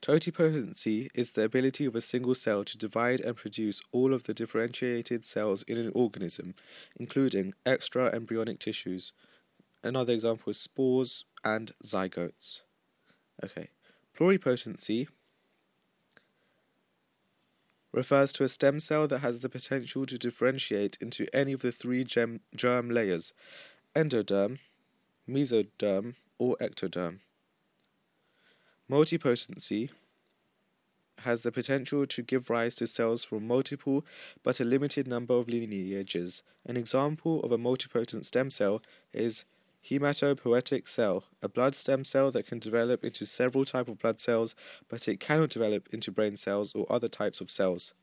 Totipotency is the ability of a single cell to divide and produce all of the differentiated cells in an organism, including extra embryonic tissues. Another example is spores and zygotes. Okay. Pluripotency refers to a stem cell that has the potential to differentiate into any of the three germ layers: endoderm, mesoderm, or ectoderm. Multipotency has the potential to give rise to cells from multiple but a limited number of lineages. An example of a multipotent stem cell is hematopoietic cell, a blood stem cell that can develop into several types of blood cells, but it cannot develop into brain cells or other types of cells.